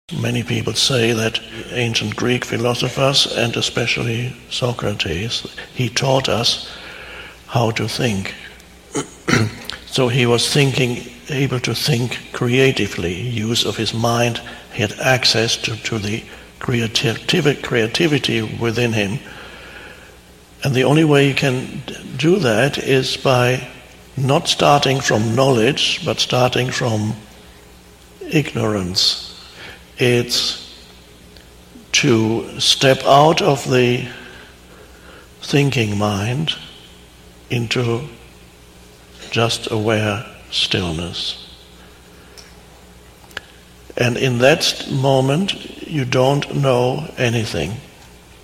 Many people say that ancient Greek philosophers, and especially Socrates, he taught us how to think. So he was able to think creatively, use of his mind. He had access to the creativity within him. And the only way you can do that is by not starting from knowledge, but starting from ignorance. It's to step out of the thinking mind into just aware stillness. And in that moment, you don't know anything.